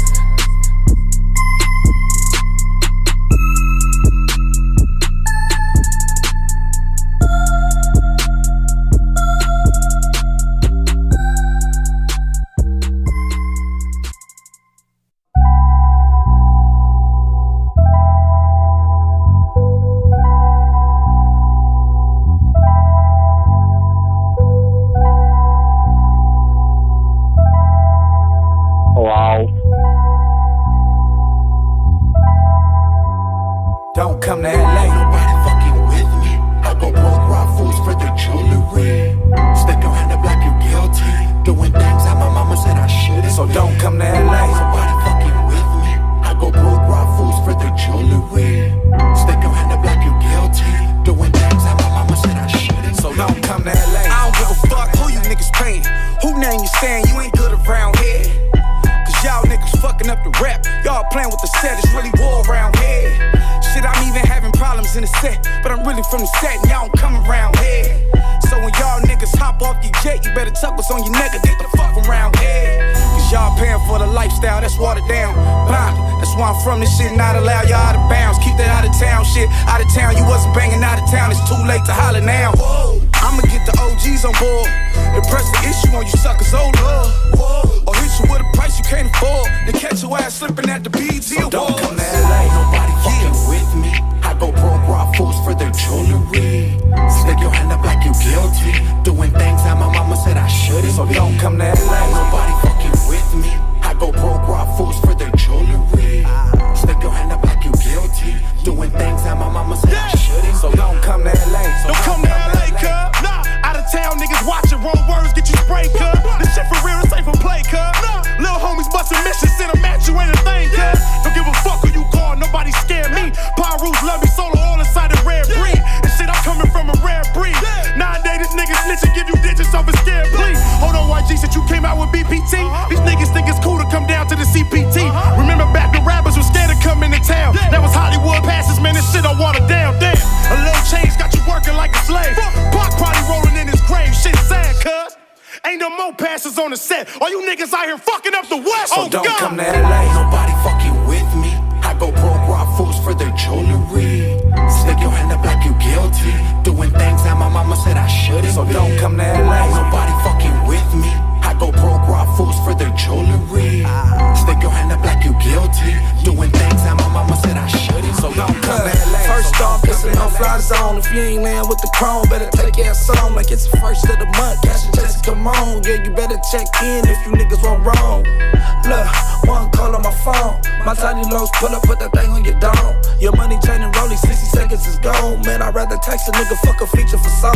Don't come to L A. Nobody fucking with me. I go broke raw fools for the jewelry. Stick your hand up like you guilty. Doing things that my mama said I shouldn't. So don't come to L A. Nobody fucking with me. I go broke raw fools for the jewelry. Stick your hand up like you guilty. Doing things that my mama said I shouldn't. So don't come to L A. I don't give a fuck who you niggas paying. Who name you saying you ain't good around here. Cause y'all niggas fucking up the rap. Y'all playing with the set, it's really war around here. Shit, I'm even having problems in the set, but I'm really from the set and y'all don't come around here. So when y'all niggas hop off your jet, you better tuck what's on your neck and get the fuck from around here. Cause y'all paying for the lifestyle, that's watered down. Blind, that's why I'm from this shit, not allow y'all out of bounds. Keep that out of town shit, out of town, you wasn't banging out of town, it's too late to holler now. Whoa. I'ma get the O Gs on board, and press the issue on you suckers, oh lord. Or hit you with a price you can't afford, then catch your ass slipping at the B E T Awards. So don't come to L A, nobody fucking with me. I go broke raw fools for their jewelry. Stick your hand up like you guilty. Doing things that my mama said I shouldn't. So don't come to L A, nobody fucking with me. I go broke raw fools for their jewelry. Stick your hand up like you guilty. Doing things that my mama said I shouldn't. So don't come to L A. So don't come to L A, cuz. Nah, out of town niggas watching, wrong words get you sprayed, cuz. This shit for real, it's ain't for play, cuz. Nah, little homies bustin' missions, send them at you, ain't a thing, cuz. Don't give a fuck who you call, nobody scare me. Pyros love me, solo all inside a rare breed. And shit, I'm coming from a rare breed. Nowadays, this nigga snitching, give you digits of a scared plea. Hold on, Y G, since you came out with B P T, these niggas think it's cool to come down to the C P T. Remember back when rappers were scared to come into town. That was Hollywood passes, man, this shit I watered down, damn. A little change got you working like a slave. Pac probably rolling in his grave, shit sad, cuz. Ain't no more passes on the set. All you niggas out here fucking up the West. So oh, don't God. come to L A, nobody fucking with me. I go broke raw fools for their jewelry. Stick your hand up like you guilty. Doing things that my mama said I shouldn't. So don't come to L A, nobody fucking with me. I go broke raw fools for their jewelry. Stick your hand up like you guilty. Doing things that my mama said I shouldn't. So don't come to L A. First off, it's a no-fly zone. If you ain't land with the chrome, better take your ass on like it's the first of the month. Cash and checks, come on. Yeah, you better check in if you niggas went wrong. Look, one call on my phone. My tiny lows pull up, put that thing on your dome. Your money chaining rolling, sixty seconds is gone. Man, I'd rather text a nigga, fuck a feature for songs.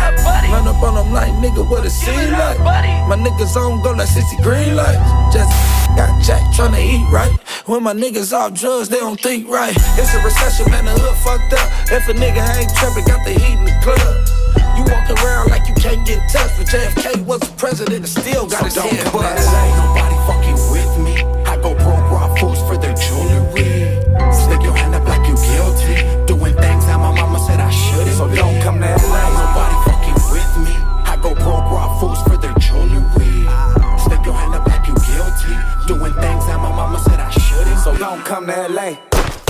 Run up on them like, nigga, what it seem like? My niggas on go like sixty green lights. Just got jack tryna eat right. When my niggas off drugs, they don't think right. It's a recession, man, the hood fucked up. If a nigga ain't trippin', got the heat in the club. You walk around like you can't get touched, but J F K was the president and still got his so head don't come to bust. L A, nobody fucking with me. I go broke raw fools for their jewelry. Stick your hand up like you guilty. Doing things that my mama said I shouldn't. So don't come to L A, nobody fucking with me. I go broke raw fools for their jewelry. Stick your hand up like you guilty. don't come to L A.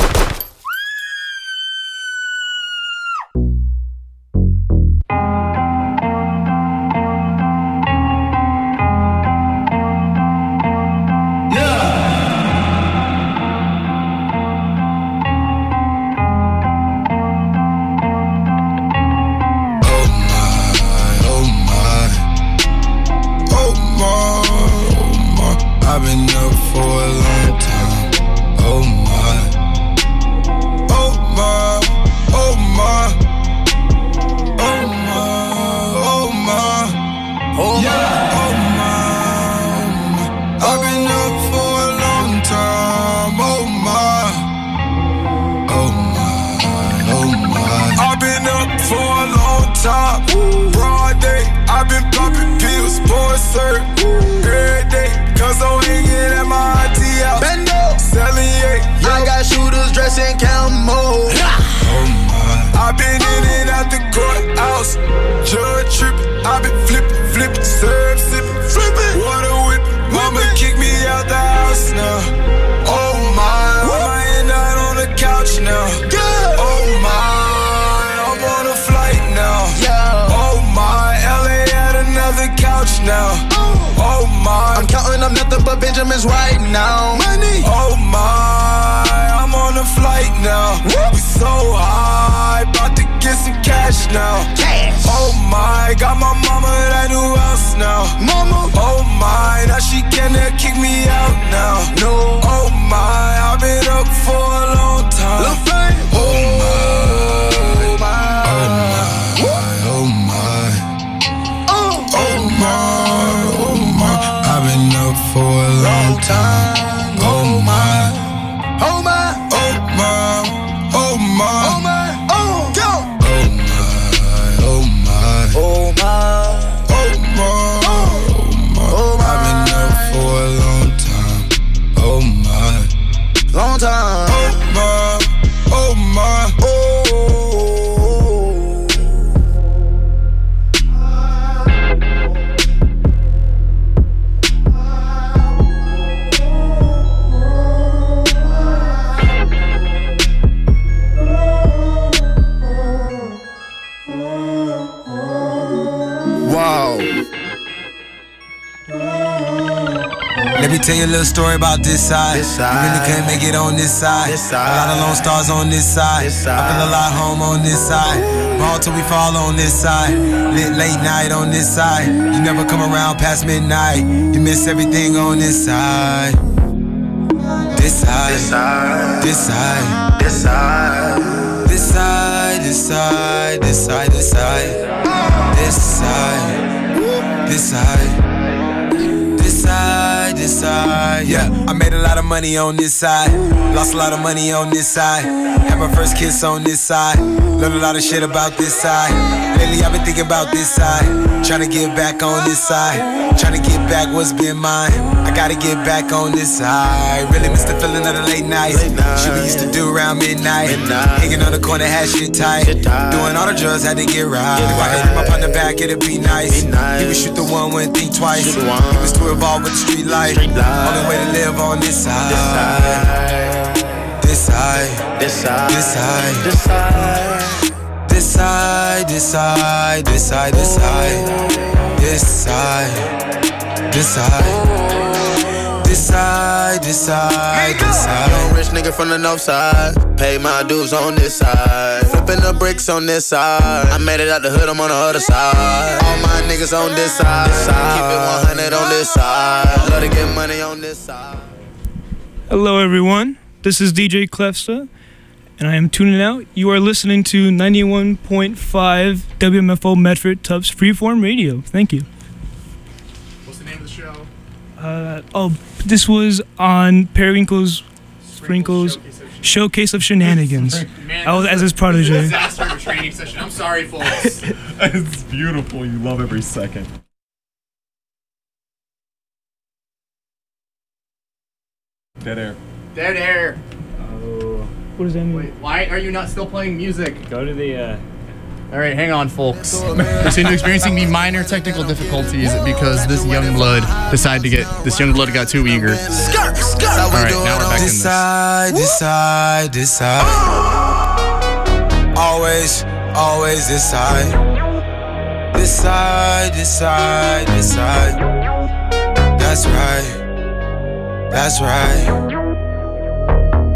I've been up for a long time. Oh my, oh my, oh my, oh my, oh my, oh yeah, oh my. I've been up for a long time. Oh my, oh my, oh my. I've been up for a long time. Broad day, I've been popping pills, boy, sir, every day. Cause I'm hanging at my auntie house. Bendo, selling yeah, I got shooters dressed in camo. Oh my. I've been in and out the courthouse. Judge trippin', I've been flippin', flippin', serve sippin', flippin', water whippin'. Mama kicked me out the house now. Oh my, I end out on the couch now. Oh my, I'm on a flight now. Oh my, L A at another couch now. Oh my, I'm counting up nothing but Benjamins right now. Money. Oh my, I'm on a flight now. We so high, about to get some cash now. Cash. Oh my, got my mama that new house now. Mama. Oh my, now she can't kick me out now. No. Oh my, I've been up for a long time. Oh my, oh my, oh my, oh my, oh my. I've been up for a long time. Oh my, oh my, oh my, oh my, oh my, oh go. Oh my, oh my, oh my, oh my, oh my. I've been up for a long time. Oh my, long time. Oh my, oh my, oh. Let me tell you a little story about this side. This side. You really couldn't make it on this side. This side. A lot of lone stars on this side. This side. I feel a lot home on this side. Ball till we fall on this side. Lit late night on this side. You never come around past midnight. You miss everything on this side. This side. This side. This side. This side. This side. This side. This side. This side. This side. This side. This side, this side, yeah. I made a lot of money on this side. Lost a lot of money on this side. Had my first kiss on this side. Learned a lot of shit about this side. Lately I've been thinking about this side. Trying to get back on this side. Trying to get back what's been mine. I gotta get back on this side. Really miss the feeling of the late nights. Shit we used to do around midnight. Hanging on the corner, had shit tight. Doing all the drugs, had to get right. If I could hit my partner back, it'd be nice. He would shoot the one, wouldn't think twice. He was too involved with the street life. Only way to live on this side. This side, this side, this side, this side, this side, this side, this side, this side, this side, this side, this side, this side, this side. Young rich nigga from the north side. Pay my dues on this side. Flipping the bricks on this side. I made it out the hood, I'm on the other side. All my niggas on this side. Keep it one hundred on this side. Love to get money on this side. Hello, everyone. This is D J Clefsta, and I am tuning out. You are listening to ninety-one point five W M F O Medford Tufts Freeform Radio. Thank you. What's the name of the show? Uh, oh, this was on Periwinkle's Sprinkles Showcase of Shenanigans. Man, I was as his protege. Disaster of a training session. I'm sorry, folks. It's beautiful. You love every second. Dead air. Dead air. Oh. What does that mean? Wait, why are you not still playing music? Go to the, uh... All right, hang on, folks. We're soon experiencing the minor technical difficulties because this young blood decided to get this young blood got too eager. Skirt, skirt. All right, now we're back in this. Decide, decide, decide. Always, always decide. Decide, decide, decide. That's right. That's right.